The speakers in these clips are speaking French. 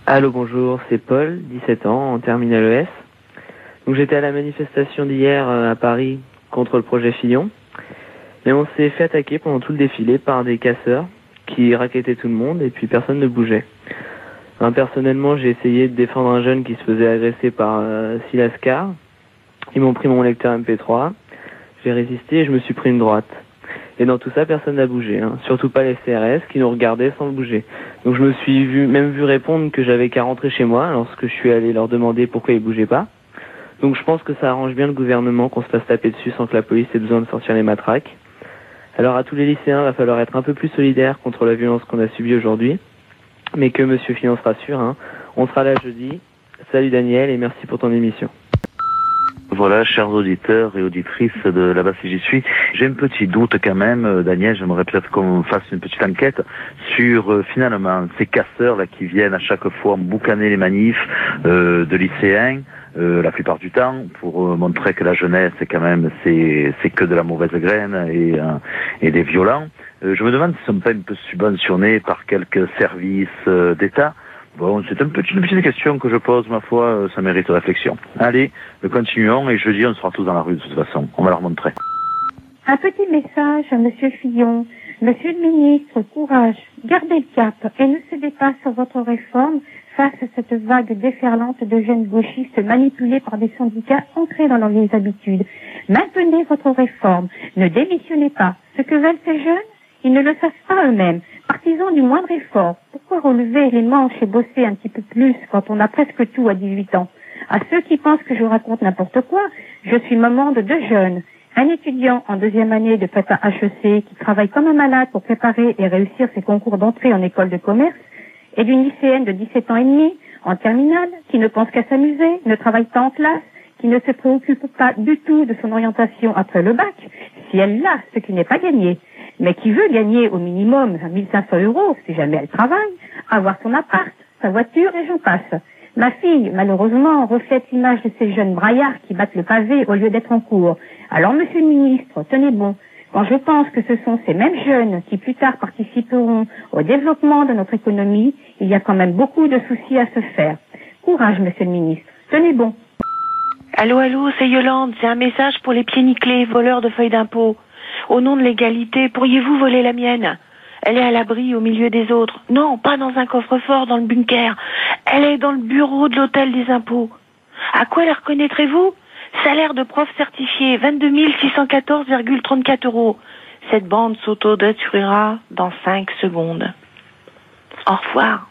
Allô, bonjour, c'est Paul, 17 ans, en terminale ES. Donc j'étais à la manifestation d'hier à Paris contre le projet Fillon. Et on s'est fait attaquer pendant tout le défilé par des casseurs qui racketaient tout le monde et puis personne ne bougeait. Personnellement, j'ai essayé de défendre un jeune qui se faisait agresser par Silas Carr. Ils m'ont pris mon lecteur MP3, j'ai résisté et je me suis pris une droite. Et dans tout ça, personne n'a bougé, surtout pas les CRS qui nous regardaient sans bouger. Donc je me suis même vu répondre que j'avais qu'à rentrer chez moi lorsque je suis allé leur demander pourquoi ils bougeaient pas. Donc je pense que ça arrange bien le gouvernement qu'on se fasse taper dessus sans que la police ait besoin de sortir les matraques. Alors à tous les lycéens, il va falloir être un peu plus solidaires contre la violence qu'on a subie aujourd'hui. Mais que Monsieur Fillon se rassure, on sera là jeudi. Salut Daniel et merci pour ton émission. Voilà, chers auditeurs et auditrices de là-bas si j'y suis, j'ai un petit doute quand même, Daniel, j'aimerais peut-être qu'on fasse une petite enquête sur finalement ces casseurs là qui viennent à chaque fois boucaner les manifs de lycéens, la plupart du temps, pour montrer que la jeunesse c'est quand même c'est que de la mauvaise graine et des violents. Je me demande s'ils ne sont pas un peu subventionnés par quelques services d'État. Bon, c'est une petite question que je pose, ma foi, ça mérite réflexion. Allez, continuons, et jeudi, on sera tous dans la rue de toute façon. On va leur montrer. Un petit message à Monsieur Fillon. Monsieur le ministre, courage, gardez le cap et ne cédez pas sur votre réforme face à cette vague déferlante de jeunes gauchistes manipulés par des syndicats ancrés dans leurs vieilles habitudes. Maintenez votre réforme, ne démissionnez pas. Ce que veulent ces jeunes, ils ne le savent pas eux-mêmes. Partisans du moindre effort, pourquoi relever les manches et bosser un petit peu plus quand on a presque tout à 18 ans? À ceux qui pensent que je raconte n'importe quoi, je suis maman de 2 jeunes. Un étudiant en 2e année de prépa HEC qui travaille comme un malade pour préparer et réussir ses concours d'entrée en école de commerce, et d'une lycéenne de 17 ans et demi, en terminale, qui ne pense qu'à s'amuser, ne travaille pas en classe, qui ne se préoccupe pas du tout de son orientation après le bac, si elle l'a, ce qui n'est pas gagné, mais qui veut gagner au minimum 1500 € si jamais elle travaille, avoir son appart, sa voiture et j'en passe. Ma fille, malheureusement, reflète l'image de ces jeunes braillards qui battent le pavé au lieu d'être en cours. Alors, monsieur le ministre, tenez bon. Quand je pense que ce sont ces mêmes jeunes qui plus tard participeront au développement de notre économie, il y a quand même beaucoup de soucis à se faire. Courage, monsieur le ministre. Tenez bon. Allô, c'est Yolande. C'est un message pour les pieds nickelés, voleurs de feuilles d'impôt. Au nom de l'égalité, pourriez-vous voler la mienne? Elle est à l'abri au milieu des autres. Non, pas dans un coffre-fort dans le bunker. Elle est dans le bureau de l'hôtel des impôts. À quoi la reconnaîtrez-vous? Salaire de prof certifié, 22 614,34 €. Cette bande s'auto-détruira dans 5 secondes. Au revoir.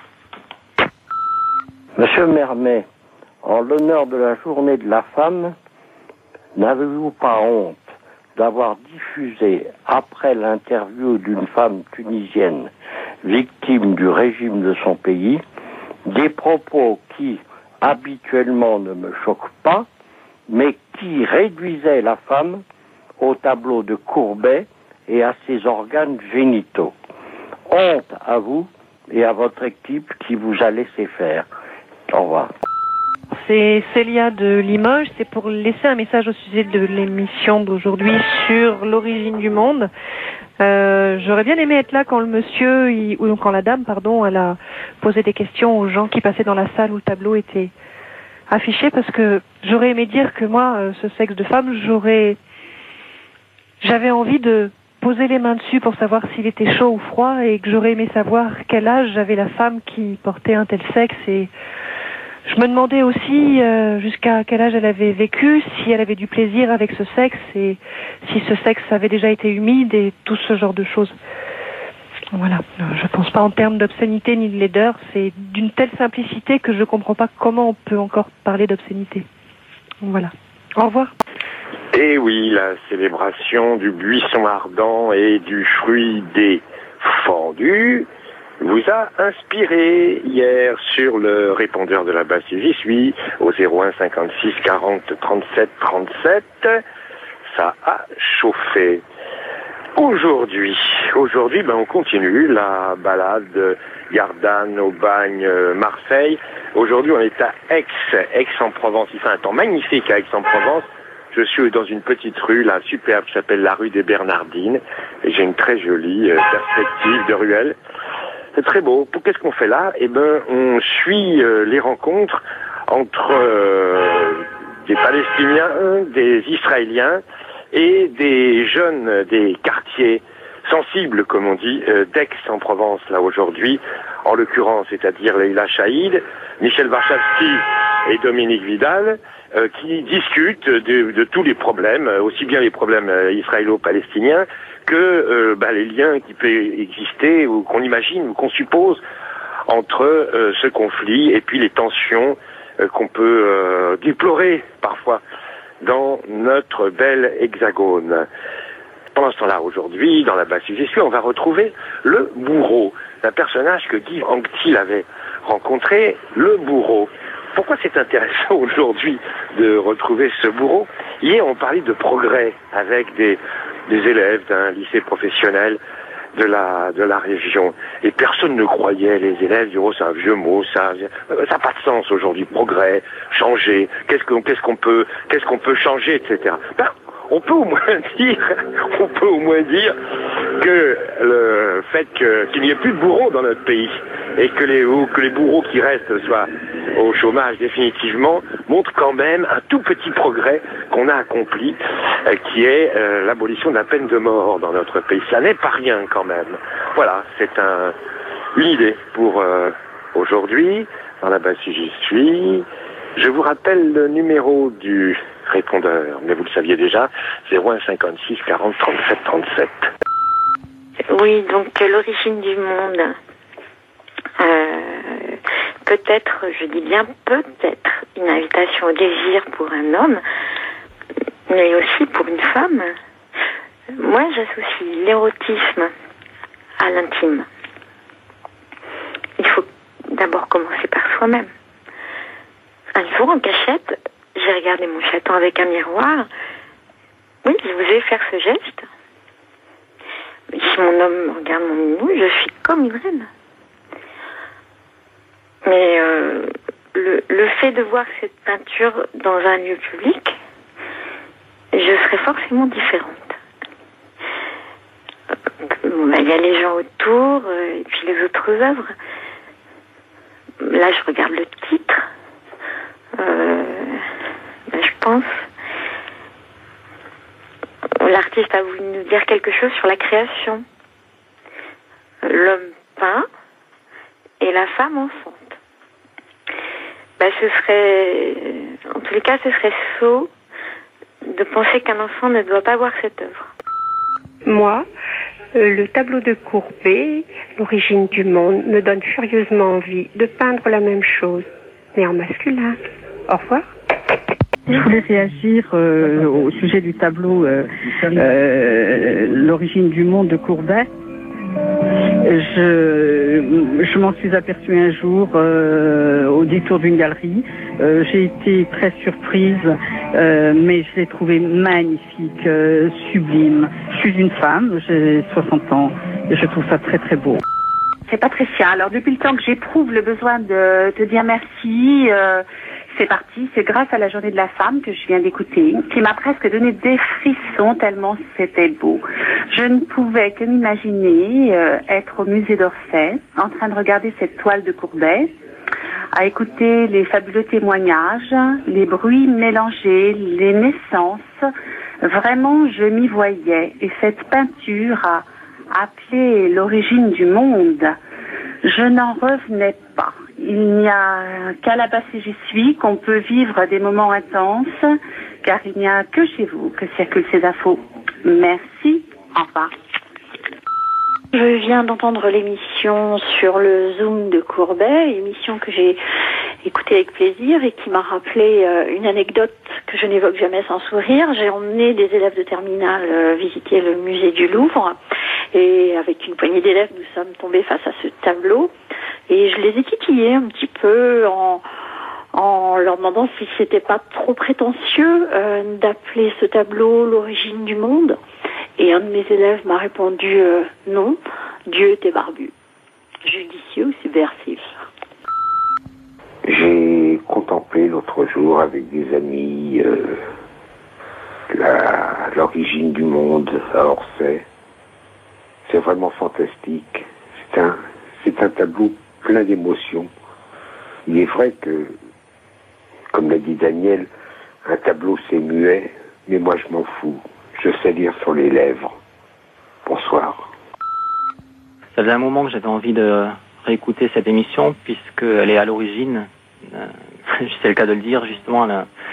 Monsieur Mermet, en l'honneur de la journée de la femme, n'avez-vous pas honte d'avoir diffusé, après l'interview d'une femme tunisienne victime du régime de son pays, des propos qui, habituellement, ne me choquent pas, mais qui réduisaient la femme au tableau de Courbet et à ses organes génitaux. Honte à vous et à votre équipe qui vous a laissé faire. Au revoir. C'est Célia de Limoges. C'est pour laisser un message au sujet de l'émission d'aujourd'hui sur l'origine du monde. J'aurais bien aimé être là quand quand la dame, elle a posé des questions aux gens qui passaient dans la salle où le tableau était affiché, parce que j'aurais aimé dire que moi, ce sexe de femme, j'avais envie de poser les mains dessus pour savoir s'il était chaud ou froid, et que j'aurais aimé savoir quel âge avait la femme qui portait un tel sexe. Et je me demandais aussi jusqu'à quel âge elle avait vécu, si elle avait du plaisir avec ce sexe, et si ce sexe avait déjà été humide, et tout ce genre de choses. Voilà. Je pense pas en termes d'obscénité ni de laideur. C'est d'une telle simplicité que je comprends pas comment on peut encore parler d'obscénité. Voilà. Au revoir. Et oui, la célébration du buisson ardent et du fruit des fendus vous a inspiré hier sur le répondeur de la basse j'y suis au 01 56 40 37 37. Ça a chauffé. Aujourd'hui, on continue la balade Gardanne, Aubagne, Marseille. Aujourd'hui, on est à Aix-en-Provence. Il fait un temps magnifique à Aix-en-Provence. Je suis dans une petite rue, là, superbe, qui s'appelle la rue des Bernardines. Et j'ai une très jolie perspective de ruelle. C'est très beau. Qu'est-ce qu'on fait là? Eh ben, on suit les rencontres entre des Palestiniens, des Israéliens et des jeunes des quartiers sensibles, comme on dit, d'Aix-en-Provence, là, aujourd'hui, en l'occurrence, c'est-à-dire Leïla Chaïd, Michel Warshawski et Dominique Vidal, qui discutent de tous les problèmes, aussi bien les problèmes israélo-palestiniens que les liens qui peuvent exister ou qu'on imagine ou qu'on suppose entre ce conflit et puis les tensions qu'on peut déplorer parfois dans notre bel hexagone. Pendant ce temps-là, aujourd'hui, dans la Basse-Suggestion, on va retrouver le bourreau, un personnage que Guy Anquetil avait rencontré, le bourreau. Pourquoi c'est intéressant aujourd'hui de retrouver ce bourreau? Hier, on parlait de progrès avec des élèves d'un lycée professionnel de la région. Et personne ne croyait, les élèves disaient, oh, c'est un vieux mot, ça n'a pas de sens aujourd'hui, progrès, changer, qu'est-ce qu'on peut changer, etc. On peut au moins dire que le fait qu'il n'y ait plus de bourreaux dans notre pays et que les bourreaux qui restent soient au chômage définitivement montre quand même un tout petit progrès qu'on a accompli, qui est l'abolition de la peine de mort dans notre pays. Ça n'est pas rien quand même. Voilà, c'est une idée pour aujourd'hui. Dans la base, si j'y suis, je vous rappelle le numéro du répondeur, mais vous le saviez déjà, 01 56 40 37 37. Oui, donc l'origine du monde. Peut-être, je dis bien peut-être, une invitation au désir pour un homme, mais aussi pour une femme. Moi, j'associe l'érotisme à l'intime. Il faut d'abord commencer par soi-même. Un jour, en cachette, j'ai regardé mon chaton avec un miroir. Oui, je voulais faire ce geste. Si mon homme regarde mon minou, je suis comme une reine. Mais le fait de voir cette peinture dans un lieu public, je serais forcément différente. Il y a les gens autour, et puis les autres œuvres. Là, je regarde le titre. Je pense l'artiste a voulu nous dire quelque chose sur la création. L'homme peint et la femme enfante. Ce serait, en tous les cas, ce serait sot de penser qu'un enfant ne doit pas voir cette œuvre. Moi, le tableau de Courbet, L'origine du monde, me donne furieusement envie de peindre la même chose, mais en masculin. Au revoir. Je voulais réagir au sujet du tableau L'origine du monde de Courbet. Je m'en suis aperçue un jour au détour d'une galerie. J'ai été très surprise, mais je l'ai trouvé magnifique, sublime. Je suis une femme, j'ai 60 ans, et je trouve ça très très beau. C'est Patricia. Alors depuis le temps que j'éprouve le besoin de te dire merci, c'est parti, c'est grâce à la journée de la femme que je viens d'écouter, qui m'a presque donné des frissons tellement c'était beau. Je ne pouvais que m'imaginer être au musée d'Orsay, en train de regarder cette toile de Courbet, à écouter les fabuleux témoignages, les bruits mélangés, les naissances. Vraiment, je m'y voyais. Et cette peinture a appelé l'origine du monde. Je n'en revenais pas. Il n'y a qu'à la base si j'y suis qu'on peut vivre des moments intenses, car il n'y a que chez vous que circulent ces infos. Merci, au revoir. Je viens d'entendre l'émission sur le Zoom de Courbet, émission que j'ai écoutée avec plaisir et qui m'a rappelé une anecdote que je n'évoque jamais sans sourire. J'ai emmené des élèves de terminale visiter le musée du Louvre et avec une poignée d'élèves, nous sommes tombés face à ce tableau et je les ai titillés un petit peu en leur demandant si c'était pas trop prétentieux d'appeler ce tableau l'origine du monde. Et un de mes élèves m'a répondu non, Dieu était barbu. Judicieux ou subversif? J'ai contemplé l'autre jour avec des amis l'origine du monde à Orsay. C'est vraiment fantastique. C'est un tableau plein d'émotions. Il est vrai que, comme l'a dit Daniel, un tableau c'est muet, mais moi je m'en fous. Je sais lire sur les lèvres. Bonsoir. Ça faisait un moment que j'avais envie de réécouter cette émission, puisqu'elle est à l'origine, c'est le cas de le dire, justement,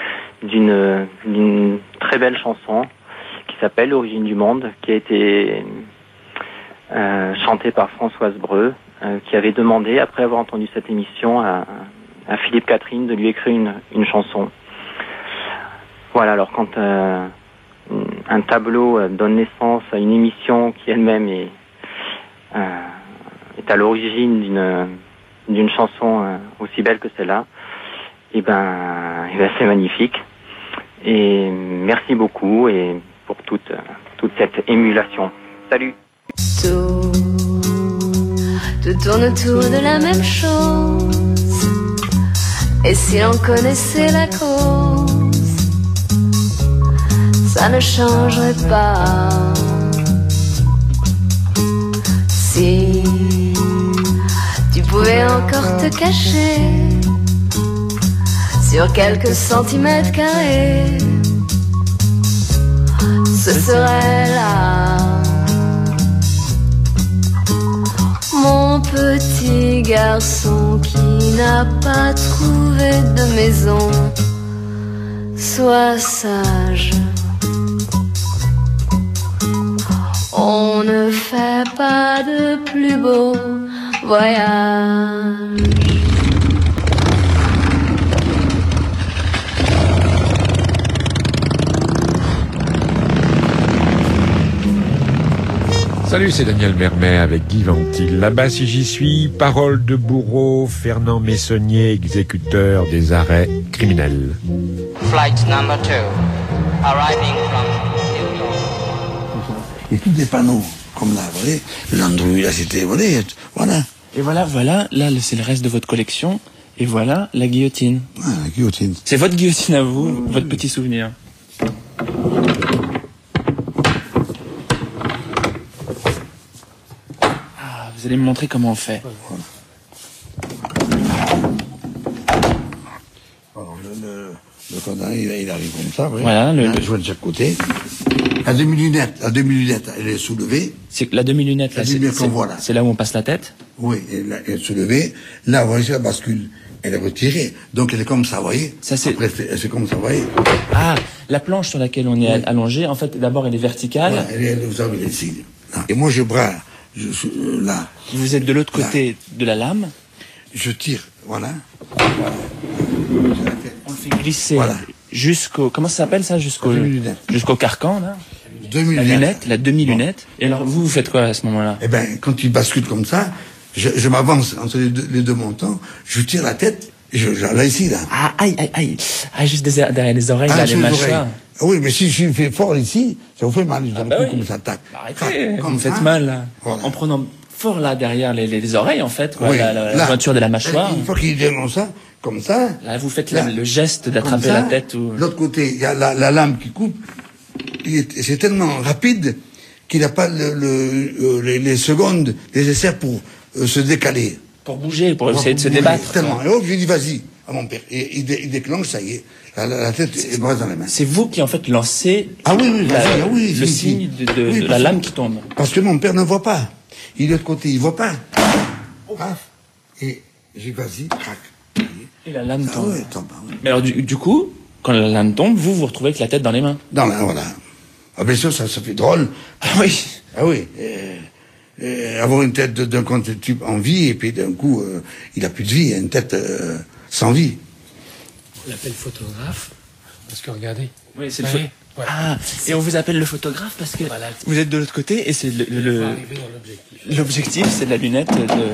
d'une très belle chanson qui s'appelle L'origine du monde, qui a été chantée par Françoise Breu, qui avait demandé, après avoir entendu cette émission, à Philippe Catherine de lui écrire une chanson. Voilà, alors quand un tableau donne naissance à une émission qui elle-même est à l'origine d'une chanson aussi belle que celle-là, et ben c'est magnifique. Et merci beaucoup et pour toute cette émulation. Salut. Tout tourne autour de la même chose. Et si l'on connaissait la cause, ça ne changerait pas. Si tu pouvais encore te cacher sur quelques centimètres carrés, ce serait là. Mon petit garçon qui n'a pas trouvé de maison, sois sage. On ne fait pas de plus beau voyage. Salut, c'est Daniel Mermet avec Guy Ventil. Là-bas, si j'y suis, parole de bourreau, Fernand Messonnier, exécuteur des arrêts criminels. Flight number 2, arriving from New York. Et tous des panneaux, comme là, vous voyez, l'Andrew, la cité, vous voyez, voilà. Et voilà, là, c'est le reste de votre collection. Et voilà, la guillotine. Ah, la guillotine. C'est votre guillotine à vous, votre petit souvenir. Vous allez me montrer comment on fait. Alors, le condamné, il arrive comme ça, oui. Voilà, le jouet de chaque côté. La demi-lunette, elle est soulevée. C'est la demi-lunette, là, c'est là où on passe la tête. Oui, elle est soulevée. Là, vous voyez, la bascule, elle est retirée. Donc, elle est comme ça, vous voyez. Après, c'est comme ça, vous voyez. Ah, la planche sur laquelle on est allongé, en fait, d'abord, elle est verticale. Voilà, vous avez ici. Et moi, je brûle. Là. Vous êtes de l'autre côté de la lame. Je tire, voilà. On le fait glisser jusqu'au... Comment ça s'appelle ça? Jusqu'au carcan, là. La demi-lunette. Et alors, vous faites quoi à ce moment-là? Eh ben, quand il bascule comme ça, je m'avance entre les deux montants, je tire la tête, et là, ici, là. Ah, aïe. Ah, juste derrière les oreilles, là, les mâchoires. Oui, mais si je fais fort ici, ça vous fait mal. Comme ça tape. Arrêtez, vous me faites mal, là. Voilà. En prenant fort, là, derrière les oreilles, en fait, quoi, la jointure de la mâchoire. Une fois qu'il dénonce ça, comme ça. Là, vous faites le geste d'attraper la tête. Ou... L'autre côté, il y a la lame qui coupe. C'est tellement rapide qu'il n'a pas les secondes nécessaires pour se décaler. Pour bouger, pour essayer de se débattre. Tellement. Et hop, je lui dis, vas-y, à mon père. Et il déclenche, ça y est. La tête est droite dans les mains. C'est vous qui, en fait, lancez le signe de la lame qui tombe. Parce que mon père ne voit pas. Il est de l'autre côté, il voit pas. Et j'ai vas-y, crac. Et la lame tombe. Tombe. Mais alors, du coup, quand la lame tombe, vous vous retrouvez avec la tête dans les mains. Voilà. Ah, bien sûr, ça fait drôle. Ah oui. Avoir une tête d'un contre-type en vie, et puis d'un coup, il a plus de vie, une tête sans vie. On l'appelle photographe, parce que regardez. Oui, c'est voilà. Et on vous appelle le photographe parce que vous êtes de l'autre côté et c'est l'objectif, c'est de la lunette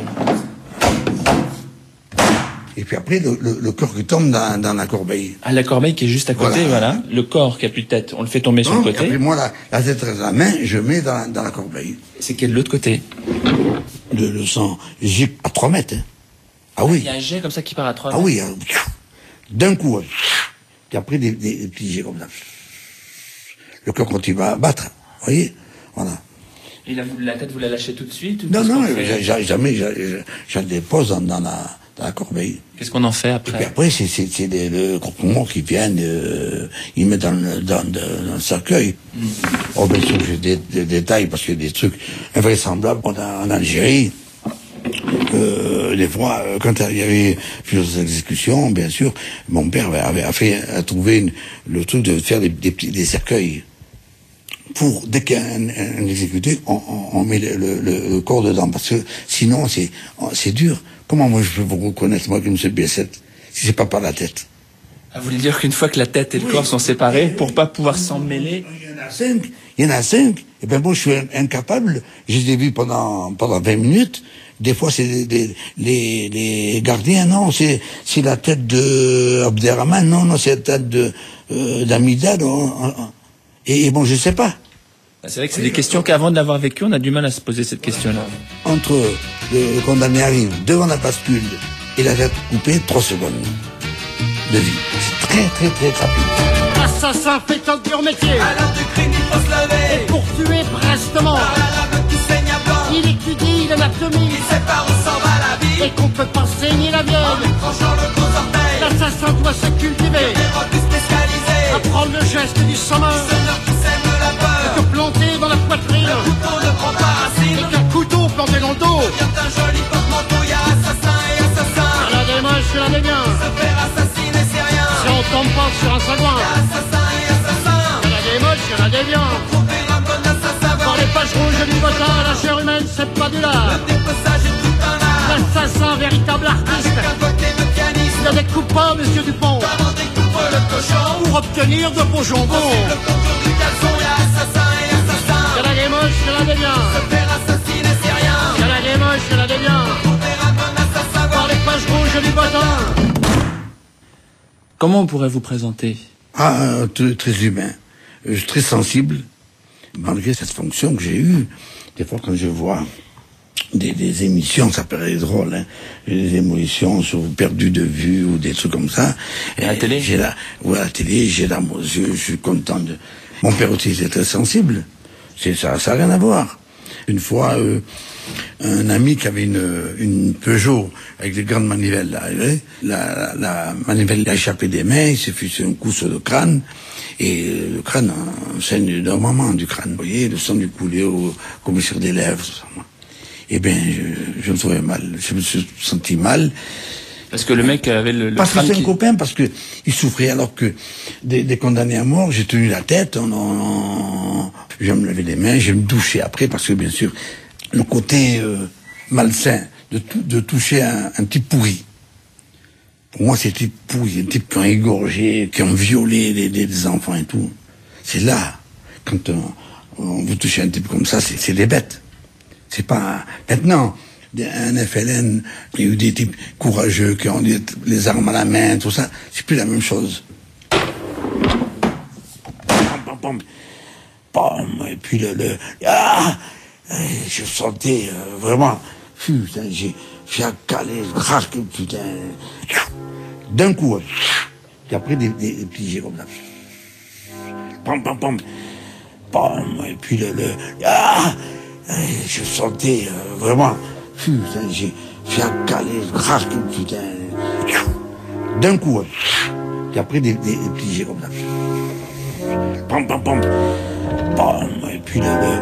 Et puis après, le corps qui tombe dans la corbeille. Ah, la corbeille qui est juste à côté, voilà. Le corps qui a plus de tête, on le fait tomber sur le côté. Et après, moi, la tête dans la main, je mets dans la corbeille. C'est qui est de l'autre côté? Le sang gicle à 3 mètres. Hein. Ah oui. Il y a un jet comme ça qui part à 3 mètres. Ah oui, d'un coup. Et après, des petits jets comme ça. Le cœur continue à battre. Vous voyez? Voilà. Et la tête, vous la lâchez tout de suite? Non, jamais, je la dépose dans la corbeille. Qu'est-ce qu'on en fait après? Et puis après, c'est le croque-mort qui viennent, ils mettent dans le cercueil. Oh, bien sûr, j'ai des détails, parce qu'il y a des trucs invraisemblables. En Algérie, des fois, quand il y avait plusieurs exécutions, bien sûr, mon père a trouvé le truc de faire des cercueils. Dès qu'il y a un exécuté, on met le corps dedans, parce que sinon c'est dur. Comment moi je peux vous reconnaître, moi, comme M. Biesset, si c'est pas par la tête? Vous voulez dire qu'une fois que la tête et le corps sont séparés, pour pas pouvoir s'en mêler? Il y en a 5, et ben bon, je suis incapable, je les ai vus pendant 20 minutes, des fois c'est les gardiens, non, c'est la tête de Abderrahman, non, c'est la tête d'Amida, et bon, je sais pas. C'est vrai que c'est des questions qu'avant de l'avoir vécu, on a du mal à se poser cette question-là. Entre le condamné arrive devant la bascule et la tête coupée, 3 secondes de vie. C'est très, très, très rapide. L'assassin fait un dur métier. À l'heure du crime, il faut se lever. Et pour tuer prestement. Par la lame qui saigne à blanc. Il étudie l'anatomie. Il sait par où s'en va la vie. Et qu'on peut pas saigner la viande. En lui tranchant le gros orteil. L'assassin doit se cultiver. Des revues spécialisées. Apprendre le geste du saumon. Qui sème la peur. Et que planter dans la poitrine. Le couteau ne prend pas racine. Et qu'un couteau planté dans le dos. Devient un joli porte-manteau. Y'a assassin et assassin. Il y en a des moches, il y en a des biens. Se faire assassiner, c'est rien. Si on tombe pas sur un sagouin. Y'a assassin et assassin. Il y en a des moches, il y en a des biens. Trouver un bon assassin. Dans les pages rouges du botin, la chair humaine, c'est pas du lard. Le dépeçage est tout un art. L'assassin, véritable artiste. Avec un côté de pianiste. Il y a des coupons, monsieur Dupont. Comment découpe le cochon. Pour obtenir de beaux jambons. Le contour du caleçon. Y'a assassin et assassin. Il y en a des moches, il y en a des biens. Se faire assassiner, c'est rien. Il y en a des moches, il y en a des biens. Trouver un bon assassin. Dans les pages rouges du botin. Comment on pourrait vous présenter? Très humain, très sensible, malgré cette fonction que j'ai eue. Des fois, quand je vois des émissions, ça paraît drôle, hein, des émissions sur perdu de vue ou des trucs comme ça. À la télé? À la télé, j'ai larmes aux yeux, je suis content de... Mon père aussi était très sensible. Ça n'a rien à voir. Une fois, un ami qui avait une Peugeot avec des grandes manivelles là, la manivelle a échappé des mains, il s'est fait un coup sur le crâne, et le crâne saigne énormément du crâne. Vous voyez, le sang lui coulait au commissaire des lèvres, tout ça. Eh bien, je me trouvais mal, je me suis senti mal. Parce que le mec avait le parce que crâne c'est un copain, parce que il souffrait, alors que des condamnés à mort, j'ai tenu la tête, je me lavais les mains, je me douchais après, parce que bien sûr, le côté malsain de toucher un type pourri. Pour moi, c'est un type pourri, un type qui ont égorgé, qui ont violé des enfants et tout. C'est là, quand on veut toucher un type comme ça, c'est des bêtes. C'est pas... Maintenant, un FLN, il y a eu des types courageux qui ont les armes à la main, tout ça, c'est plus la même chose. Et puis je sentais vraiment, putain, j'ai calé, craque, putain, d'un coup, et après des pliés comme ça. Et puis je sentais vraiment, putain, j'ai calé, craque, putain, d'un coup, et après des pliés comme ça. Et puis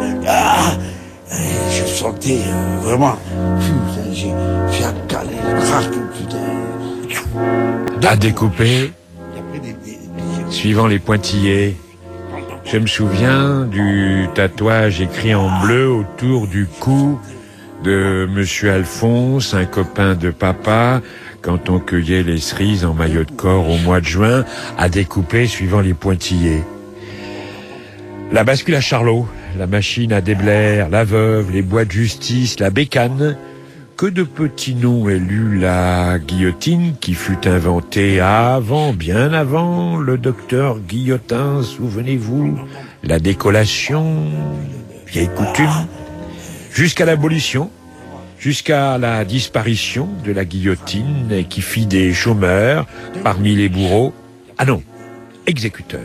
je sentais vraiment, putain, j'ai calé, craque, putain. À découper, suivant les pointillés. Je me souviens du tatouage écrit en bleu autour du cou de Monsieur Alphonse, un copain de papa, quand on cueillait les cerises en maillot de corps au mois de juin, à découper suivant les pointillés. La bascule à Charlot, la machine à déblaire, la veuve, les bois de justice, la bécane. Que de petits noms élus la guillotine qui fut inventée avant, bien avant, le docteur Guillotin, souvenez-vous, la décollation, vieille coutume, jusqu'à l'abolition, jusqu'à la disparition de la guillotine qui fit des chômeurs parmi les bourreaux, exécuteurs.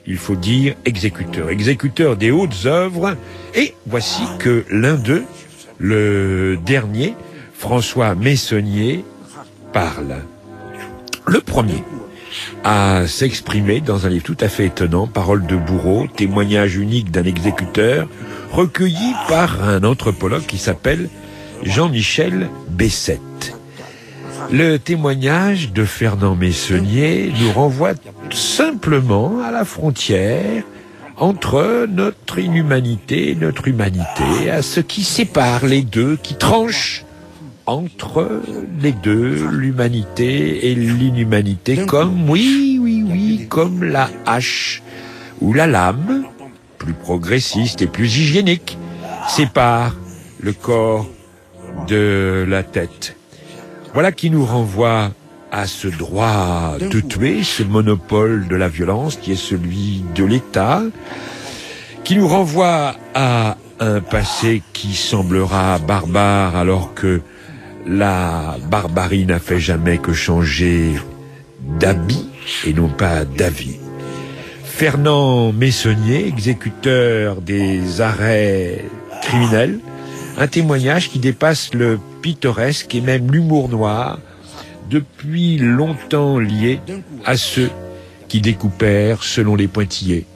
il faut dire exécuteur des hautes œuvres. Et voici que l'un d'eux, le dernier, François Meissonnier, parle. Le premier à s'exprimer dans un livre tout à fait étonnant, Paroles de bourreau, témoignage unique d'un exécuteur, recueilli par un anthropologue qui s'appelle Jean-Michel Bessette. Le témoignage de Fernand Meissonnier nous renvoie simplement à la frontière entre notre inhumanité et notre humanité, à ce qui sépare les deux, qui tranche entre les deux, l'humanité et l'inhumanité, comme, comme la hache ou la lame, plus progressiste et plus hygiénique, sépare le corps de la tête. Voilà qui nous renvoie à ce droit de tuer, ce monopole de la violence qui est celui de l'État, qui nous renvoie à un passé qui semblera barbare alors que la barbarie n'a fait jamais que changer d'habit et non pas d'avis. Fernand Meissonnier, exécuteur des arrêts criminels, un témoignage qui dépasse le pittoresque et même l'humour noir, depuis longtemps lié à ceux qui découpèrent selon les pointillés.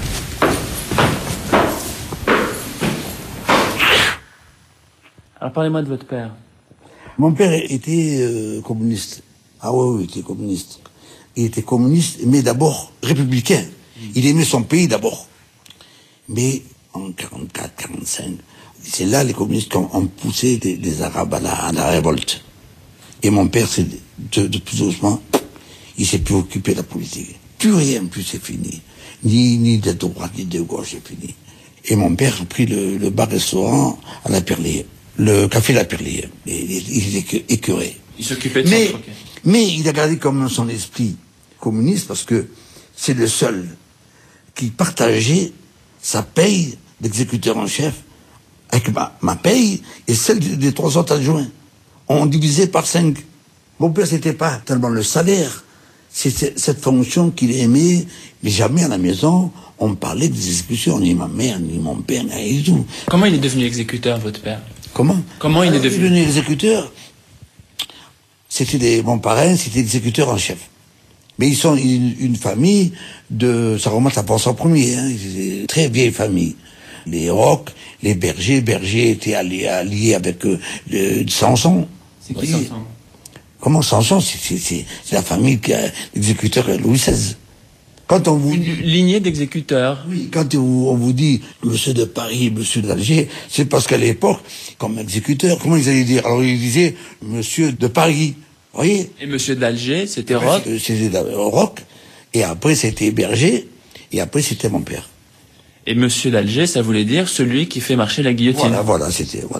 Alors parlez-moi de votre père. Mon père était communiste. Ah oui, il était communiste. Il était communiste, mais d'abord républicain. Il aimait son pays d'abord. Mais en 44, 45, c'est là les communistes qui ont poussé les Arabes à la révolte. Et mon père, c'est de plus doucement, il s'est plus occupé de la politique. Plus rien, plus c'est fini. Ni de droite, ni de gauche, c'est fini. Et mon père a pris le bar-restaurant à la Perlier. Le café La Perlier. Il était écœuré. Il s'occupait de son troquet. Mais il a gardé comme son esprit communiste parce que c'est le seul qui partageait sa paye d'exécuteur en chef avec ma paye et celle des 3 autres adjoints. On divisait par 5. Mon père, c'était pas tellement le salaire, c'était cette fonction qu'il aimait, mais jamais à la maison, on parlait des exécutions, ni ma mère, ni mon père, ni tout. Comment il est devenu exécuteur, votre père? Comment il est devenu exécuteur? C'était mon parrain, c'était exécuteur en chef. Mais ils sont une famille ça remonte à François Ier, hein, c'est une très vieille famille. Les Rocs, les Berger étaient alliés avec Samson. C'est qui Samson? Comment Samson? C'est la famille qui a l'exécuteur Louis XVI. Quand on vous une lignée d'exécuteurs. Oui, quand on vous dit monsieur de Paris, monsieur d'Alger, c'est parce qu'à l'époque, comme exécuteur, comment ils allaient dire? Alors ils disaient monsieur de Paris, vous voyez? Et monsieur d'Alger, c'était Roch? C'était Roch, et après c'était Berger, et après c'était mon père. Et monsieur d'Alger, ça voulait dire celui qui fait marcher la guillotine. Voilà.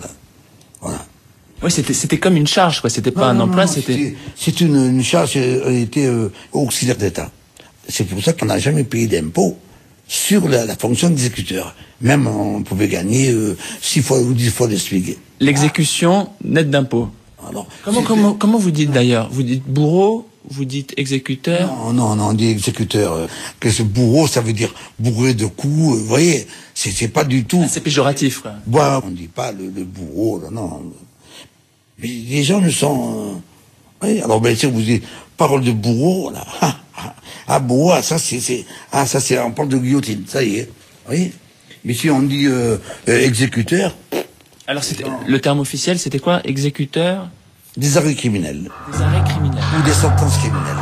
Oui, c'était comme une charge, quoi. C'était pas un emploi, c'était. C'est une charge, elle était auxiliaire d'État. C'est pour ça qu'on n'a jamais payé d'impôts sur la fonction d'exécuteur. Même on pouvait gagner 6 fois ou 10 fois le SMIC. L'exécution nette d'impôts. Comment vous dites d'ailleurs? Vous dites bourreau? Vous dites exécuteur? Non, on dit exécuteur. Que ce bourreau, ça veut dire bourré de coups. Vous voyez, c'est pas du tout. C'est péjoratif, quoi. Bon, on dit pas le bourreau, non. Mais les gens ne sont. Oui, alors bien sûr, vous dites parole de bourreau, là. Bourreau, ça c'est on parle de guillotine, ça y est. Oui. Mais si on dit exécuteur. Alors le terme officiel, c'était quoi? Exécuteur? Des arrêts criminels. Des arrêts criminels. Ou des sentences criminelles.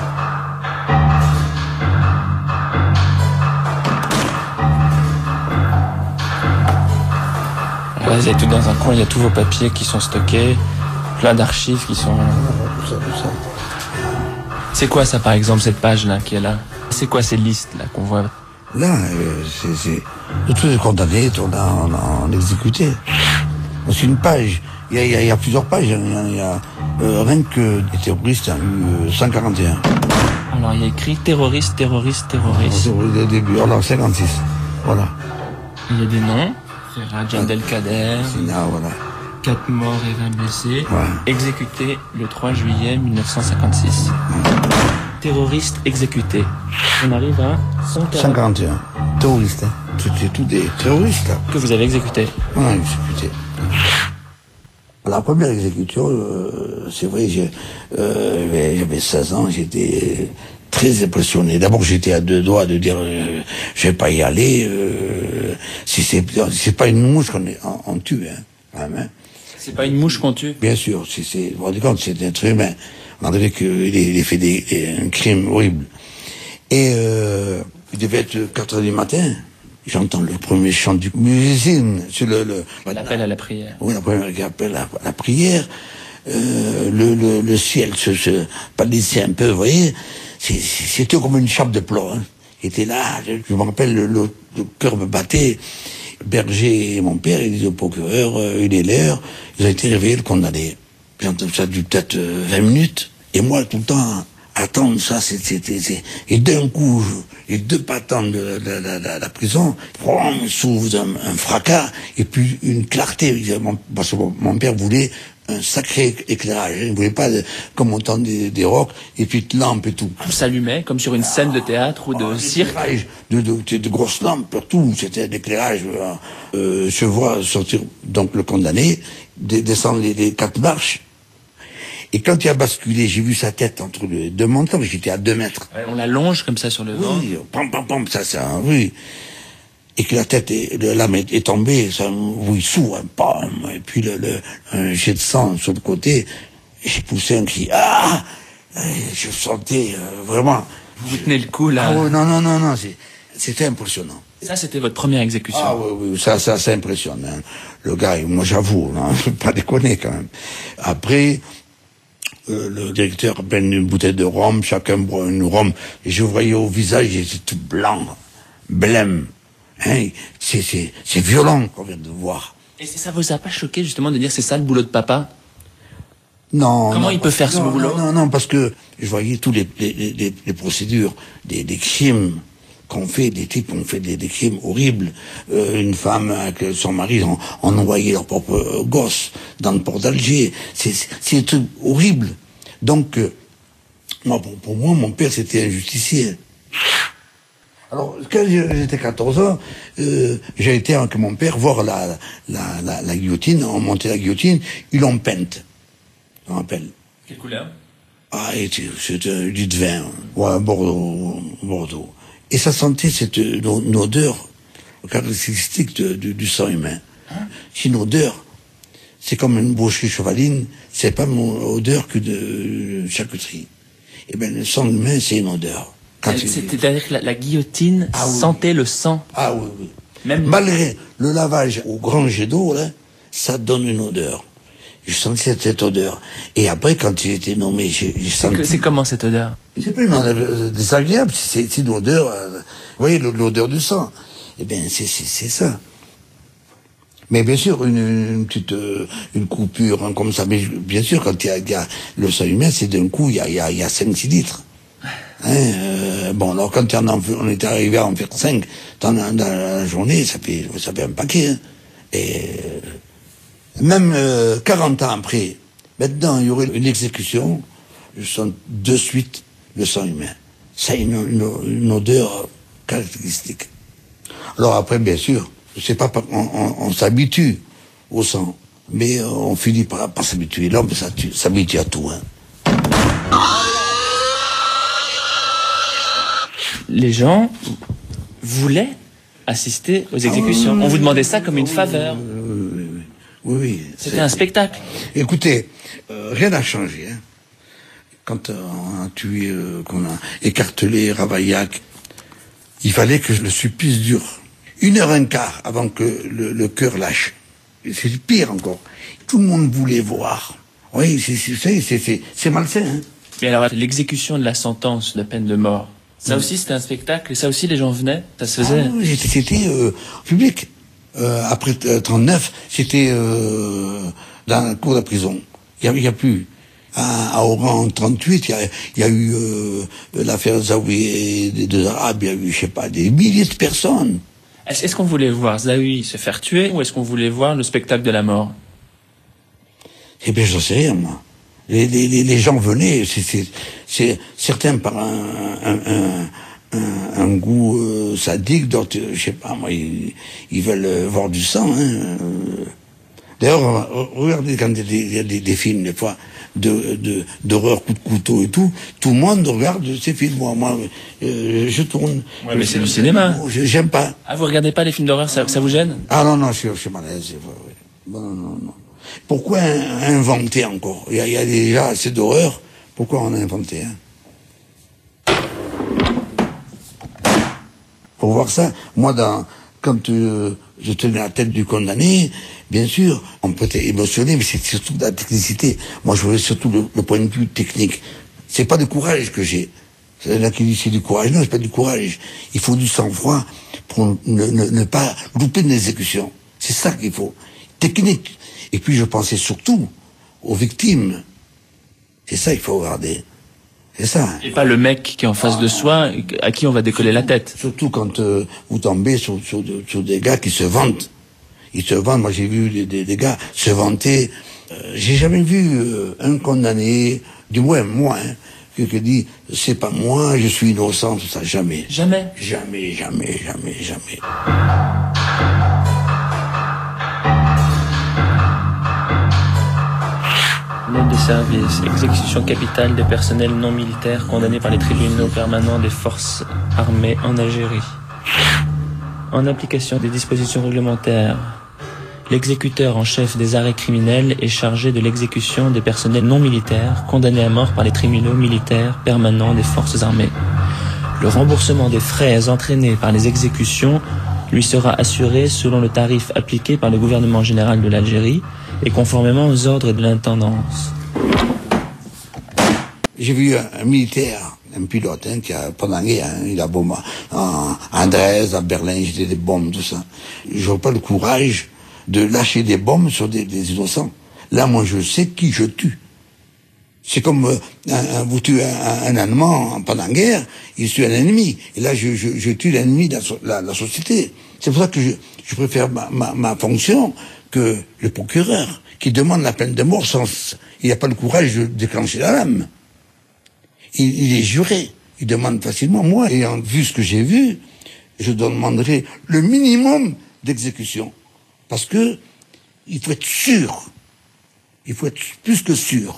Là, vous avez tout dans un coin, il y a tous vos papiers qui sont stockés, plein d'archives qui sont... Tout ça. C'est quoi ça, par exemple, cette page-là qui est là? C'est quoi ces listes-là qu'on voit? Là, c'est tous les condamnés, en exécuté. C'est une page. Il y a plusieurs pages. Il y a rien que des terroristes, il y a eu 141. Alors, il y a écrit terroriste. Au début, alors 56. Voilà. Il y a des noms. Ferhat Abdelkader. Voilà. 4 morts et 20 blessés. Ouais. Exécutés le 3 juillet 1956. terroristes exécutés. On arrive à 141 terroristes. Hein. C'était tous des terroristes. Là. Que vous avez exécutés. On a exécuté. La première exécution, c'est vrai, j'avais 16 ans, j'étais très impressionné. D'abord, j'étais à deux doigts de dire, je vais pas y aller. Si c'est pas une mouche on tue, hein, quand même. C'est pas une mouche qu'on tue. Bien sûr, vous vous rendez compte, c'est un être humain. On dirait qu'il a fait un crime horrible. Et il devait être 4 heures du matin. J'entends le premier chant du musicien sur l'appel à la prière. Oui, la première appel à la prière. Le ciel se pâlissait un peu, vous voyez. C'était comme une chape de plomb. Hein. Il était là, je me rappelle, le cœur me battait. Berger et mon père, ils disaient au procureur, il est l'heure, ils ont été réveillés, le condamné. J'ai entendu ça du peut-être 20 minutes, et moi tout le temps, attendre ça, et d'un coup, les deux battants de la prison, s'ouvre un fracas, et puis une clarté, parce que mon père voulait un sacré éclairage, il ne voulait pas comme au temps des rocs, et puis de lampes et tout. Tout s'allumait, comme sur une scène de théâtre ou de cirque. De grosses lampes partout, c'était un éclairage. Je vois sortir donc le condamné, descendre les 4 marches, et quand il a basculé, j'ai vu sa tête entre les deux montants, j'étais à 2 mètres. Ouais, on la longe comme ça sur le vent. Oui, pam, pam, pam, oui. Et que la tête, l'âme est tombée, ça, oui, sourd, pam, et puis un jet de sang sur le côté, j'ai poussé un cri, je sentais vraiment. Vous tenez le coup, là. Ah oui, non, c'était impressionnant. Ça, c'était votre première exécution. Ah oui, ça impressionne. Hein. Le gars, moi j'avoue, non, je peux pas déconner quand même. Après, le directeur amène une bouteille de rhum, chacun boit une rhum, et je voyais au visage, il était tout blanc, blême. Hein, c'est violent qu'on vient de voir. Et ça vous a pas choqué justement de dire c'est ça le boulot de papa? Non. Comment il peut faire ce boulot? Non, parce que je voyais tous les procédures, des crimes qu'on fait, des types ont fait des crimes horribles. Une femme avec son mari ont envoyé leur propre gosse dans le port d'Alger. C'est un truc horrible. Donc, moi, pour moi, mon père c'était un justicier. Alors, quand j'étais 14 ans, j'ai été avec mon père voir la guillotine, on montait la guillotine, ils l'ont peinte. On rappelle. Quelle couleur? C'était du vin, ouais, Bordeaux. Et ça sentait une odeur caractéristique du sang humain. C'est une odeur, c'est comme une boucherie chevaline, c'est pas une odeur que de charcuterie. Et bien, le sang humain, c'est une odeur. C'est-à-dire que la guillotine sentait le sang. Ah oui. Malgré le lavage au grand jet d'eau, là, ça donne une odeur. Je sentais cette odeur. Et après, quand il était nommé, j'ai senti... C'est comment cette odeur? C'est pas une odeur désagréable, c'est une odeur... vous voyez, l'odeur du sang. Eh bien, c'est ça. Mais bien sûr, une petite une coupure hein, comme ça. Mais bien sûr, quand il y a le sang humain, c'est d'un coup, il y a 5-6 litres. Hein, bon, alors quand on est arrivé à en faire 5 dans la journée, ça fait un paquet. Hein. Et même 40 ans après, maintenant, il y aurait une exécution, je sens de suite le sang humain. Ça a une odeur caractéristique. Alors après, bien sûr, c'est pas on s'habitue au sang, mais on finit par s'habituer. L'homme s'habitue à tout. Hein. Les gens voulaient assister aux exécutions. On vous demandait ça comme une faveur. Oui. C'était un spectacle. Écoutez, rien n'a changé. Hein. Quand on a tué, qu'on a écartelé Ravaillac, il fallait que le supplice dure 1h15 avant que le cœur lâche. C'est pire encore. Tout le monde voulait voir. Oui, c'est malsain. Hein. Mais alors, l'exécution de la sentence de peine de mort, ça aussi c'était un spectacle, et ça aussi les gens venaient, ça se faisait. Oui, c'était public. Après 39, c'était dans la cour de la prison. Il y a plus. À Oran en 38, il y a eu l'affaire Zawi et des 2 Arabes, il y a eu, je sais pas, des milliers de personnes. Est-ce qu'on voulait voir Zawi se faire tuer, ou est-ce qu'on voulait voir le spectacle de la mort? Eh bien, j'en sais rien, moi. Les gens venaient, c'est certains par un goût sadique, d'autres, je sais pas moi, ils veulent voir du sang. Hein. D'ailleurs, regardez quand il y a des films des fois d'horreur, coup de couteau et tout le monde regarde ces films. Moi, je tourne. Ouais, mais c'est du cinéma. J'aime pas. Ah, vous regardez pas les films d'horreur, ça vous gêne? Ah non, je suis mal à l'aise. Non. Pourquoi inventer encore? Il y a déjà assez d'horreur. Pourquoi on a inventé, hein? Pour voir ça, moi, quand je tenais la tête du condamné, bien sûr, on peut être émotionné, mais c'est surtout de la technicité. Moi, je voulais surtout le point de vue technique. C'est pas du courage que j'ai. C'est là qui dit c'est du courage. Non, c'est pas du courage. Il faut du sang-froid pour ne pas louper une exécution. C'est ça qu'il faut. Technique. Et puis, je pensais surtout aux victimes. C'est ça qu'il faut regarder. C'est ça. Et pas le mec qui est en face de soi, à qui on va décoller la tête. Surtout quand vous tombez sur des gars qui se vantent. Ils se vantent. Moi, j'ai vu des gars se vanter. J'ai jamais vu un condamné, du moins moi, hein, qui dit c'est pas moi, je suis innocent, tout ça. Jamais. Jamais. Jamais. Note de service, exécution capitale des personnels non militaires condamnés par les tribunaux permanents des forces armées en Algérie. En application des dispositions réglementaires, l'exécuteur en chef des arrêts criminels est chargé de l'exécution des personnels non militaires condamnés à mort par les tribunaux militaires permanents des forces armées. Le remboursement des frais entraînés par les exécutions lui sera assuré selon le tarif appliqué par le gouvernement général de l'Algérie et conformément aux ordres de l'intendance. J'ai vu un militaire, un pilote, hein, qui a, pendant la guerre, hein, il a bombé à Dresde, à Berlin, jeté des bombes, tout ça. J'aurais pas le courage de lâcher des bombes sur des innocents. Là, moi, je sais qui je tue. C'est comme vous tuez un Allemand pendant la guerre, il tue un ennemi. Et là, je tue l'ennemi de la société. C'est pour ça que je préfère ma fonction que le procureur, qui demande la peine de mort sans... Il n'a pas le courage de déclencher la lame. Il est juré. Il demande facilement. Moi, ayant vu ce que j'ai vu, je demanderai le minimum d'exécution. Parce que il faut être sûr. Il faut être plus que sûr.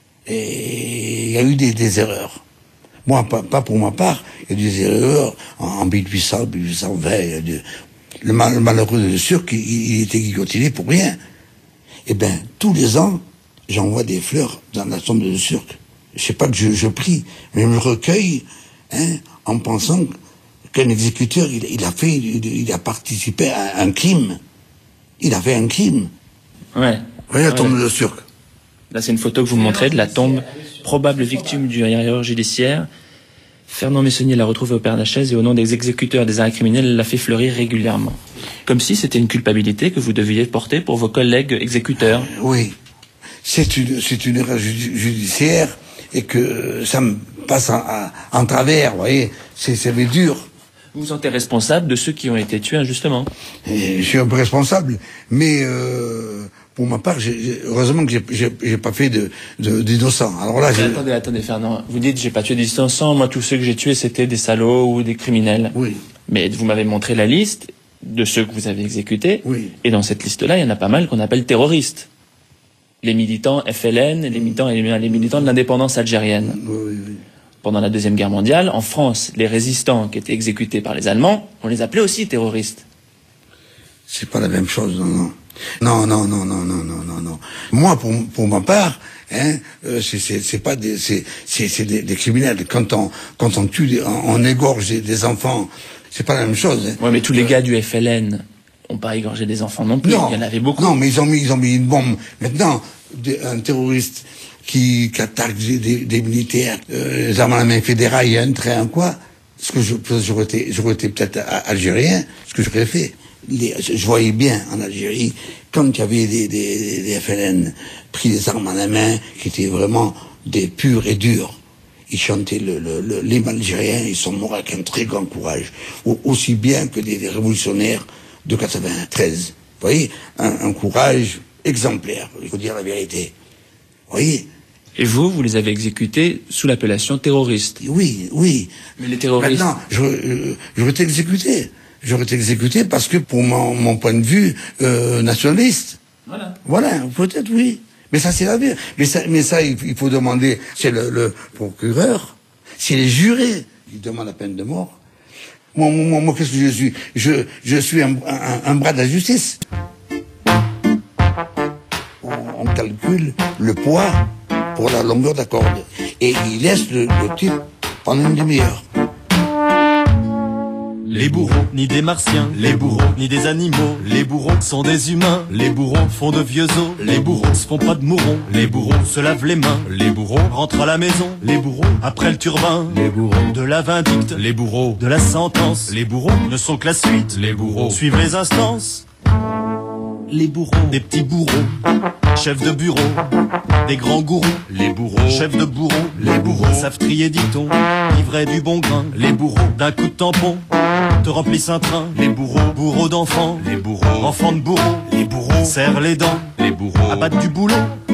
Et il y a eu des erreurs. Moi, pas pour ma part, il y a eu des erreurs en 1800, 1820. Le malheureux de Surk, il était guillotiné pour rien. Eh bien, tous les ans, j'envoie des fleurs dans la tombe de Surk. Je sais pas que je prie, mais je me recueille, hein, en pensant qu'un exécuteur, il a participé à un crime. Il a fait un crime. Ouais. Voyez la tombe de Surk. Là, c'est une photo que vous montrez de la tombe probable victime du erreur judiciaire. Fernand Messonnier l'a retrouvée au Père-Lachaise et au nom des exécuteurs des arrêts criminels, l'a fait fleurir régulièrement. Comme si c'était une culpabilité que vous deviez porter pour vos collègues exécuteurs. Oui. C'est une erreur judiciaire et que ça me passe en travers, vous voyez. C'est dur. Vous vous sentez responsable de ceux qui ont été tués injustement? Je suis un peu responsable, mais pour ma part, heureusement que j'ai pas fait d'innocents. Alors là, attendez, Fernand. Vous dites j'ai pas tué des innocents. Moi, tous ceux que j'ai tués, c'était des salauds ou des criminels. Oui. Mais vous m'avez montré la liste de ceux que vous avez exécutés. Oui. Et dans cette liste-là, il y en a pas mal qu'on appelle terroristes. Les militants FLN, les militants de l'indépendance algérienne. Oui. Pendant la Deuxième Guerre mondiale, en France, les résistants qui étaient exécutés par les Allemands, on les appelait aussi terroristes. C'est pas la même chose, non. Moi, pour ma part, hein, c'est pas c'est des criminels. Quand on tue, on égorge des enfants, c'est pas la même chose. Hein. Ouais, mais tous les gars du FLN ont pas égorgé des enfants non plus. Il y en avait beaucoup. Non, mais ils ont mis une bombe. Maintenant, un terroriste qui attaque des militaires, les armes à la main fédérale, il y a un train, quoi. J'aurais été peut-être algérien, ce que j'aurais fait. Je voyais bien en Algérie, quand il y avait des FLN pris des armes à la main, qui étaient vraiment des purs et durs. Ils chantaient l'hymne algérien, ils sont morts avec un très grand courage. Aussi bien que des révolutionnaires de 93. Vous voyez, un courage exemplaire, il faut dire la vérité. Vous voyez. Et vous les avez exécutés sous l'appellation terroriste. Oui, oui. Mais les terroristes... Maintenant, j'aurais été exécuté. J'aurais été exécuté parce que pour mon point de vue nationaliste. Voilà, peut-être oui. Mais ça, c'est la vie. Mais ça, il faut demander, c'est le procureur, c'est les jurés qui demandent la peine de mort. Moi, qu'est-ce que je suis? Je suis un bras de la justice. On calcule le poids pour la longueur de la corde. Et il laisse le type pendant une demi-heure. Les bourreaux, ni des martiens, les bourreaux, ni des animaux, les bourreaux sont des humains, les bourreaux font de vieux os, les bourreaux se font pas de mourons, les bourreaux se lavent les mains, les bourreaux rentrent à la maison, les bourreaux après le turbin, les bourreaux de la vindicte, les bourreaux de la sentence, les bourreaux ne sont que la suite, les bourreaux suivent les instances. Les bourreaux, des petits bourreaux, chefs de bureau, des grands gourous, les bourreaux, chefs de bourreaux, les bourreaux savent trier dit-on, livrer du bon grain, les bourreaux d'un coup de tampon te remplissent un train, les bourreaux d'enfants, les bourreaux, enfants de bourreaux, les bourreaux serrent les dents, les bourreaux abattent du boulot.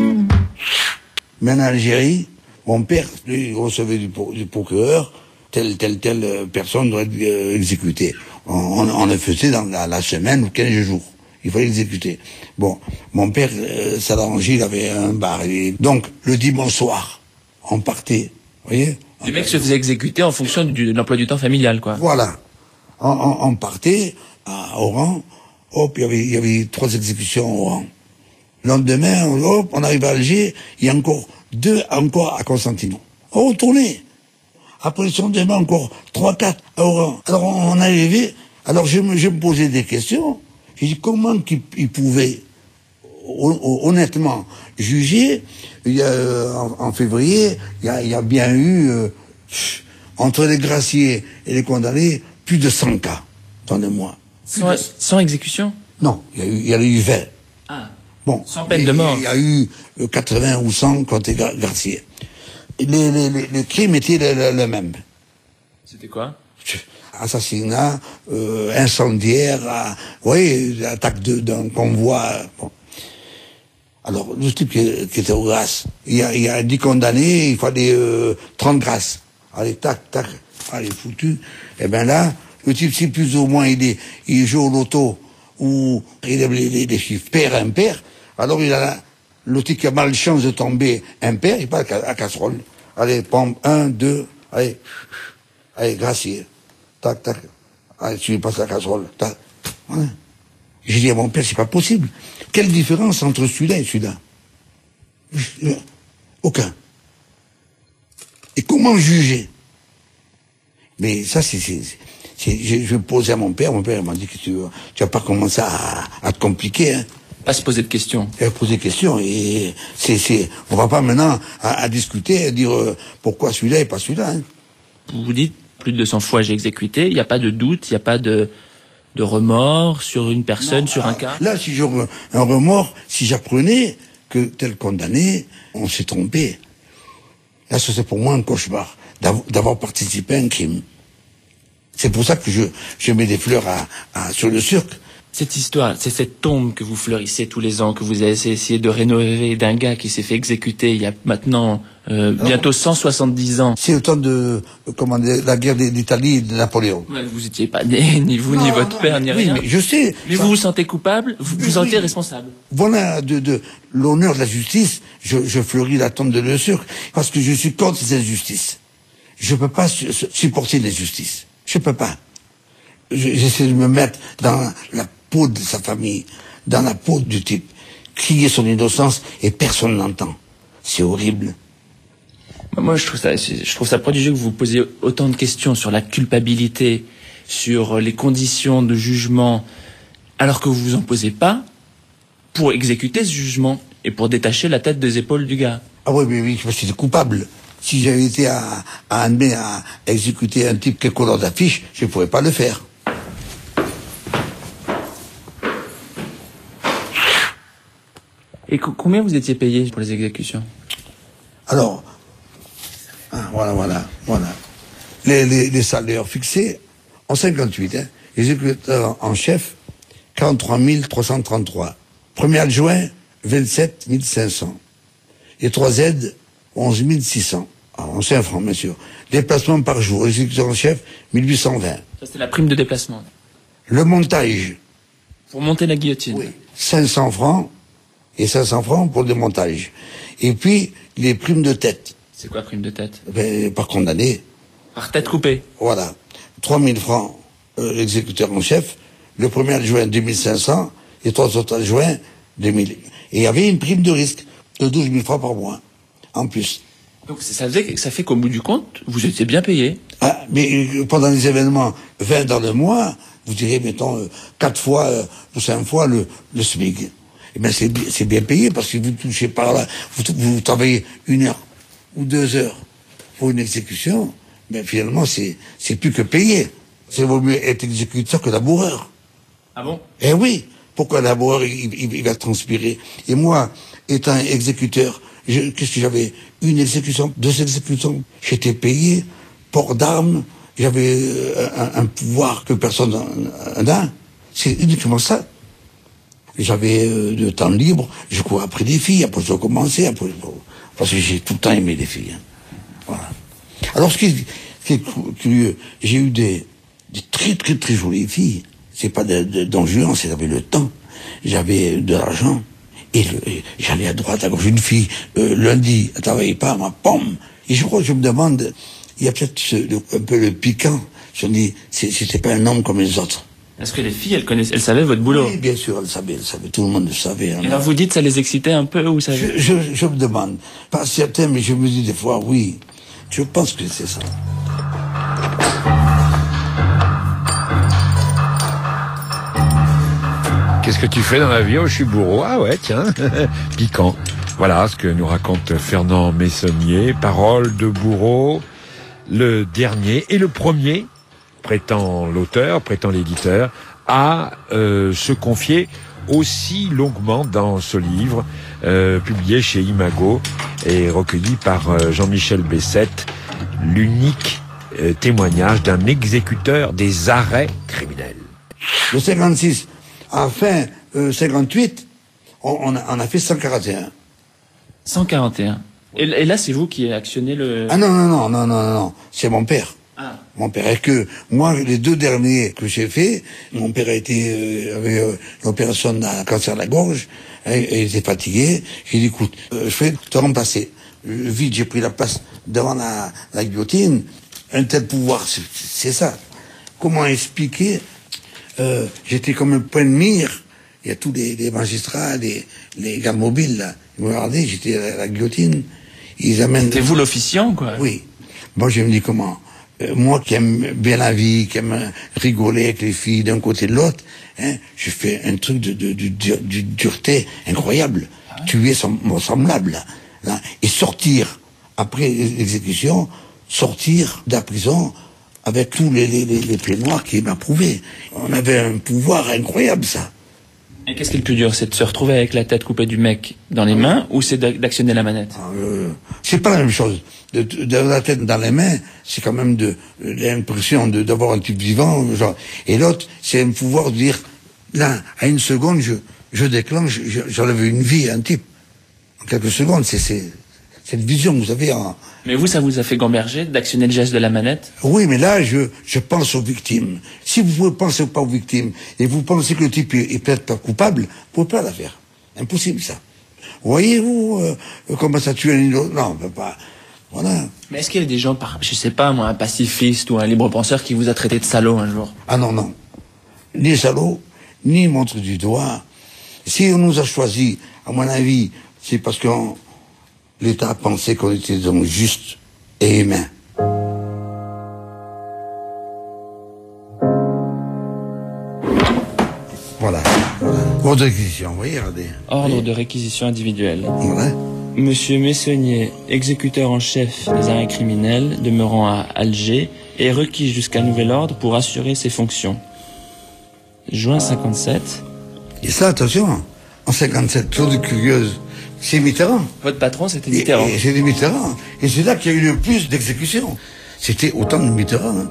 Mais en Algérie, mon père, lui, recevait du procureur, telle personne doit être exécutée. On le faisait dans la semaine ou 15 jours. Il fallait l'exécuter. Bon, mon père, ça l'arrangeait, il avait un bar. Donc, le dimanche soir, on partait, vous voyez. Les mecs se faisaient exécuter en fonction de l'emploi du temps familial, quoi. Voilà. On partait à Oran, hop, il y avait 3 exécutions à Oran. Le lendemain, hop, on arrive à Alger, il y a encore 2 à Constantinople. On retournait. Après le lendemain, encore 3-4 à Oran. Alors on arrivait, alors je me posais des questions. J'ai dit comment ils pouvaient honnêtement juger. En février, il y a bien eu entre les graciés et les condamnés plus de 100 cas dans 2 mois. Sans exécution? Non, il y a eu 20. Ah. Bon, sans peine de mort. Il y a eu 80 ou 100 contre les graciés. Les crimes étaient le même. C'était quoi? Assassinat, incendiaire, attaque d'un convoi. Bon. Alors, le type qui était aux grâces, il y a 10 condamnés, il fallait 30 grâces. Allez, tac, allez, foutu. Et ben là, le type, si plus ou moins il joue au loto, ou il a les chiffres pair, impair, alors le type qui a malchance de tomber impair, il part à casserole. Allez, pompe, 1, 2, allez, gracier. Tac, allez, tu passes la casserole, tac. Voilà. J'ai dit à mon père, c'est pas possible. Quelle différence entre celui-là et celui-là? Aucun. Et comment juger? Mais ça, je posais à mon père m'a dit que tu vas pas commencer à te compliquer, hein. Pas se poser de questions. Poser des questions, et on va pas maintenant à discuter, à dire pourquoi celui-là et pas celui-là, hein. Vous dites, plus de 200 fois j'ai exécuté, il n'y a pas de doute, il n'y a pas de remords sur une personne, non, sur un cas? Là, si j'aurais un remords, si j'apprenais que tel condamné, on s'est trompé. Là, c'est pour moi un cauchemar d'avoir participé à un crime. C'est pour ça que je mets des fleurs sur le cirque. Cette histoire, c'est cette tombe que vous fleurissez tous les ans, que vous avez essayé de rénover, d'un gars qui s'est fait exécuter il y a maintenant bientôt 170 ans. C'est au temps de la guerre d'Italie et de Napoléon. Ouais, vous n'étiez pas né, ni vous, ni votre père, ni rien. Oui, mais je sais. Mais vous vous sentez coupable, vous vous sentez responsable. Voilà, de l'honneur de la justice, je fleuris la tombe de Le Cirque, parce que je suis contre cette justice. Je peux pas supporter l'injustice. Je peux pas. J'essaie de me mettre dans la peau de sa famille, dans la peau du type, crier son innocence et personne n'entend. C'est horrible. Moi, je trouve ça prodigieux que vous posiez autant de questions sur la culpabilité, sur les conditions de jugement, alors que vous vous en posez pas pour exécuter ce jugement et pour détacher la tête des épaules du gars. Ah oui, parce que c'est coupable. Si j'avais été à exécuter un type qui est couleur d'affiche, je ne pourrais pas le faire. Et combien vous étiez payé pour les exécutions? Alors, voilà. Les salaires fixés en 58, hein. Exécuteur en chef, 43 333. Premier adjoint, 27 500. Les 3 aides, 11 600. Alors, c'est un franc, bien sûr. Déplacement par jour, exécuteur en chef, 1820. Ça, c'est la prime de déplacement. Le montage. Pour monter la guillotine. Oui. 500 francs, et 500 francs pour le démontage. Et puis, les primes de tête. C'est quoi, prime de tête? Par condamné. Par tête coupée. Voilà. 3000 francs, l'exécuteur en chef. Le premier adjoint, 2500. Et 3 autres adjoints, 2000. Et il y avait une prime de risque de 12 000 francs par mois. En plus. Donc ça fait qu'au bout du compte, vous étiez bien payé. Ah, mais pendant les événements, 20 dans le mois, vous direz, mettons, 4 fois ou 5 fois le SMIC. Eh bien, c'est bien payé parce que vous touchez par là, vous travaillez 1 heure ou 2 heures pour une exécution, mais finalement, c'est plus que payé. C'est vaut mieux être exécuteur que laboureur. Ah bon? Eh oui. Pourquoi laboureur, il va transpirer? Et moi, étant exécuteur, qu'est-ce que j'avais? 1 exécution, 2 exécutions. J'étais payé, port d'armes, j'avais un pouvoir que personne n'a. C'est uniquement ça. J'avais de temps libre, je courais après des filles, après je recommençais, parce que j'ai tout le temps aimé les filles. Hein. Voilà. Alors ce qui est curieux, j'ai eu des très très très jolies filles. C'est pas d'enjeu, c'est j'avais le temps, j'avais de l'argent, et j'allais à droite, à gauche. Une fille, lundi, elle travaillait pas, ma pomme. Et je crois que je me demande, il y a peut-être un peu le piquant. Je me dis, c'était pas un homme comme les autres. Est-ce que les filles, elles savaient votre boulot? Oui, bien sûr, elles savaient, tout le monde le savait. Hein. Et alors vous dites, ça les excitait un peu, ou ça? Je me demande, pas certain, mais je me dis des fois, oui, je pense que c'est ça. Qu'est-ce que tu fais dans la vie? Oh, je suis bourreau. Ah ouais, tiens, piquant. Voilà ce que nous raconte Fernand Messonnier. Parole de bourreau, le dernier et le premier, prétend l'auteur, prétend l'éditeur, à se confier aussi longuement dans ce livre, publié chez Imago et recueilli par Jean-Michel Bessette, l'unique témoignage d'un exécuteur des arrêts criminels. Le 56, à fin 58, on a fait 141. 141. Et là, c'est vous qui actionnez le... Ah non, c'est mon père. Ah. Mon père, et que moi, les 2 derniers que j'ai fait, mon père a été avait une opération d'un cancer de la gorge, il était fatigué. J'ai dit, écoute, je vais te remplacer. Vite, j'ai pris la place devant la guillotine. Un tel pouvoir, c'est ça. Comment expliquer? J'étais comme un point de mire. Il y a tous les magistrats, les gardes mobiles, là. Ils me regardaient, j'étais à la guillotine. Ils amènent... C'était vous l'officiant, quoi? Oui. Moi, je me dis, comment? Moi qui aime bien la vie, qui aime rigoler avec les filles d'un côté et de l'autre, hein, je fais un truc de dureté incroyable. Ah ouais. Tuer mon semblable, là. Et sortir, après l'exécution, sortir de la prison avec tous les pieds noirs qui m'approuvaient. On avait un pouvoir incroyable, ça. Et qu'est-ce qui est le plus dur? C'est de se retrouver avec la tête coupée du mec dans les mains, ou c'est d'actionner la manette? C'est pas la même chose. De la tête dans les mains, c'est quand même l'impression d'avoir un type vivant, genre. Et l'autre, c'est un pouvoir de dire, là, à une seconde, je déclenche, j'enlève une vie à un type. En quelques secondes, c'est cette vision que vous avez en... Mais vous, ça vous a fait gamberger d'actionner le geste de la manette? Oui, mais là, je pense aux victimes. Si vous ne pensez pas aux victimes, et vous pensez que le type est peut-être pas coupable, vous ne pouvez pas la faire. Impossible, ça. Voyez-vous comment ça tue un îlot? Non, on ne peut pas. Voilà. Mais est-ce qu'il y a des gens, je sais pas moi, un pacifiste ou un libre-penseur qui vous a traité de salaud un jour? Ah non. Ni salaud, ni montre du doigt. Si on nous a choisis, à mon avis, c'est parce que l'État a pensé qu'on était donc juste et humain. Voilà. Ordre de réquisition, vous voyez, regardez. Ordre de réquisition individuelle. Voilà. Monsieur Messonnier, exécuteur en chef des arrêts criminels, demeurant à Alger, est requis jusqu'à nouvel ordre pour assurer ses fonctions. Juin 57. Et ça, attention, en 57, chose curieuse, c'est Mitterrand. Votre patron, c'était Mitterrand. Et c'était Mitterrand. Et c'est là qu'il y a eu le plus d'exécutions. C'était au temps de Mitterrand. Hein.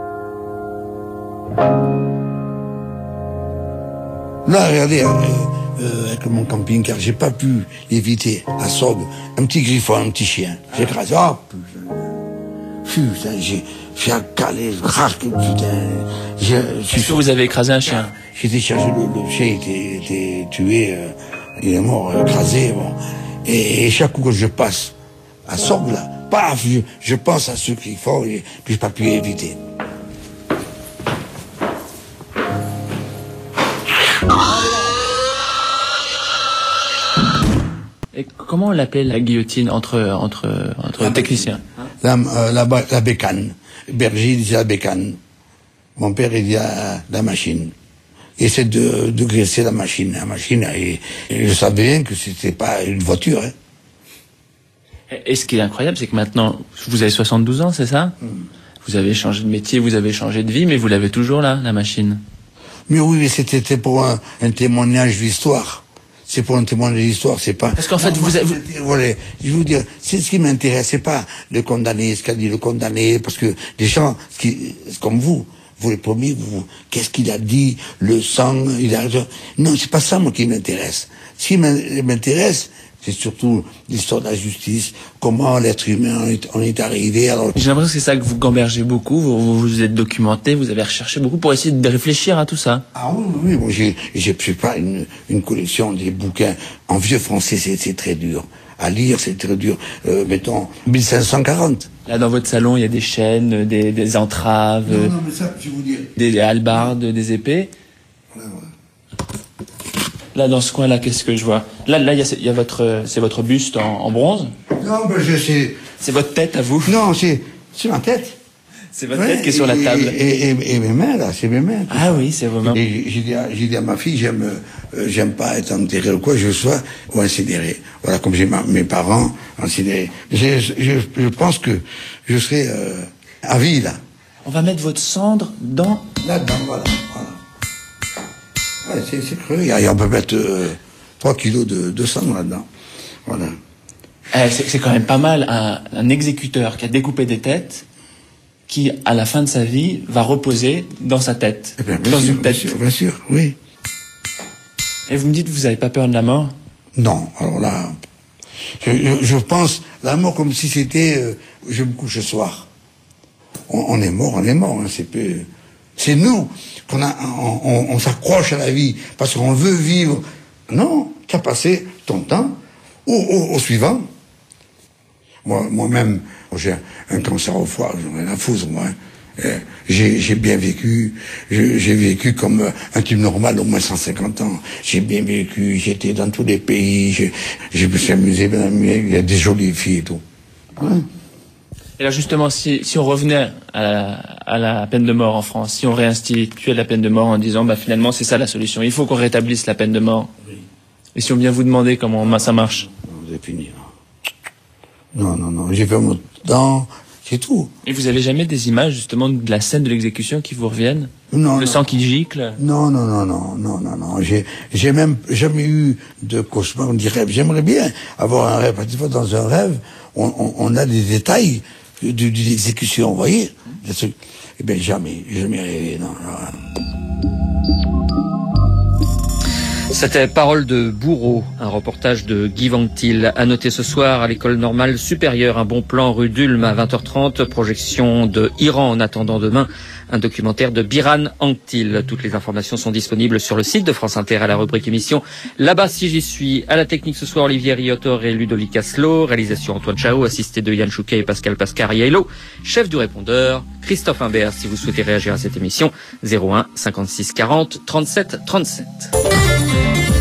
Là, regardez, avec mon camping-car. J'ai pas pu éviter à Sorgue un petit griffon, un petit chien. J'ai écrasé. Oh putain, j'ai calé, putain. Est-ce que vous avez écrasé un chien? J'étais chargé, le chien était tué, il est mort, écrasé. Bon. Et chaque coup que je passe à Sorgue, là, paf, je pense à ceux qui font, et puis j'ai pas pu éviter. Et comment on l'appelait la guillotine entre techniciens? La bécane. Berger, il disait la bécane. Mon père, il dit la machine. Et c'est de graisser la machine. La machine, et je savais bien que c'était pas une voiture. Hein. Et ce qui est incroyable, c'est que maintenant, vous avez 72 ans, c'est ça? Vous avez changé de métier, vous avez changé de vie, mais vous l'avez toujours là, la machine. Mais oui, mais c'était pour un témoignage d'histoire. C'est pour un témoignage d'histoire, c'est pas... Parce qu'en fait, voilà, je veux dire, c'est ce qui m'intéresse, c'est pas le condamné, ce qu'a dit le condamné, parce que les gens, comme vous les premiers, qu'est-ce qu'il a dit, le sang, non, c'est pas ça, moi, qui m'intéresse. Ce qui m'intéresse, c'est surtout l'histoire de la justice, comment l'être humain on est arrivé. Alors... J'ai l'impression que c'est ça que vous gambergez beaucoup, vous vous êtes documenté, vous avez recherché beaucoup pour essayer de réfléchir à tout ça. Ah oui, moi j'ai pas une collection des bouquins. En vieux français, c'est très dur. À lire, c'est très dur. Mettons, 1540. Là, dans votre salon, il y a des chaînes, des entraves, non, mais ça, je vous dire. Des hallebardes, des épées. Ouais. Là, dans ce coin-là, qu'est-ce que je vois? Là, il y a c'est votre buste en bronze? Non, ben je sais. C'est votre tête à vous? Non, c'est ma tête. C'est votre tête qui est sur la table. Et mes mains, là, c'est mes mains. Ah oui, c'est vos mains. Et j'ai dit à ma fille, j'aime pas être enterré ou quoi, je sois ou incinéré. Voilà, comme j'ai mes parents incinérés. Je pense que je serai à vie, là. On va mettre votre cendre là-dedans, voilà. Ouais, c'est creux. On peut mettre 3 kilos de sang là-dedans. Voilà. C'est quand même pas mal un exécuteur qui a découpé des têtes, qui, à la fin de sa vie, va reposer dans sa tête. Dans une tête. Bien sûr, oui. Et vous me dites que vous n'avez pas peur de la mort? Non, alors là, je pense la mort comme si c'était je me couche ce soir. On est mort, hein, c'est nous on s'accroche à la vie parce qu'on veut vivre. Non, tu as passé ton temps au suivant. Moi-même, j'ai un cancer au foie, j'en ai rien à foutre, moi. J'ai bien vécu, j'ai vécu comme un type normal au moins 150 ans. J'ai bien vécu, j'étais dans tous les pays, je me suis amusé, il y a des jolies filles et tout. Ouais. Et là, justement, si on revenait à la peine de mort en France, si on réinstituait la peine de mort en disant, finalement, c'est ça la solution, il faut qu'on rétablisse la peine de mort. Oui. Et si on vient vous demander comment ça marche? Non, c'est fini. Non, j'ai fait mon temps, c'est tout. Et vous avez jamais des images, justement, de la scène de l'exécution qui vous reviennent? Non. Le sang qui gicle? Non. J'ai même jamais eu de cauchemar, ni rêve. J'aimerais bien avoir un rêve. Parce que dans un rêve, on a des détails d'une exécution, vous voyez? Eh bien, jamais rêvé, non. C'était Parole de bourreau, un reportage de Guy Vanctil. À noter ce soir à l'école normale supérieure, un bon plan rue d'Ulm à 20h30, projection de Iran en attendant demain, un documentaire de Biran Anctil. Toutes les informations sont disponibles sur le site de France Inter à la rubrique émission. Là-bas, si j'y suis, à la technique ce soir, Olivier Riotor et Ludovic Asselot, réalisation Antoine Chao, assisté de Yann Chouquet et Pascal Pascariello, chef du répondeur, Christophe Imbert, si vous souhaitez réagir à cette émission, 01 56 40 37 37.